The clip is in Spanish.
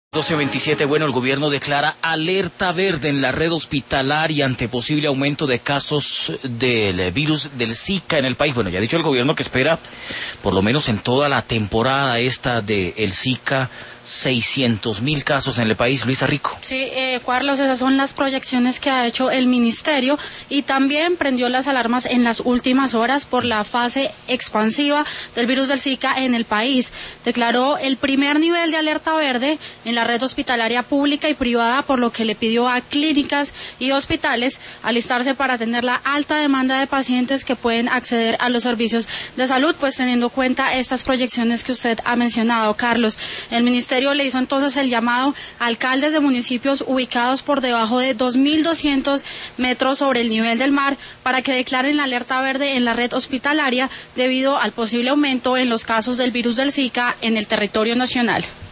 12:27, bueno, el gobierno declara alerta verde en la red hospitalaria ante posible aumento de casos del virus del Zika en el país. Bueno, ya ha dicho el gobierno que espera, por lo menos en toda la temporada esta del Zika, 600.000 casos en el país. Luisa Rico. Sí, Carlos, esas son las proyecciones que ha hecho el ministerio y también prendió las alarmas en las últimas horas por la fase expansiva del virus del Zika en el país. Declaró el primer nivel de alerta verde en la red hospitalaria pública y privada, por lo que le pidió a clínicas y hospitales alistarse para atender la alta demanda de pacientes que pueden acceder a los servicios de salud, pues teniendo en cuenta estas proyecciones que usted ha mencionado, Carlos. El ministerio le hizo entonces el llamado a alcaldes de municipios ubicados por debajo de 2.200 metros sobre el nivel del mar para que declaren la alerta verde en la red hospitalaria debido al posible aumento en los casos del virus del Zika en el territorio nacional.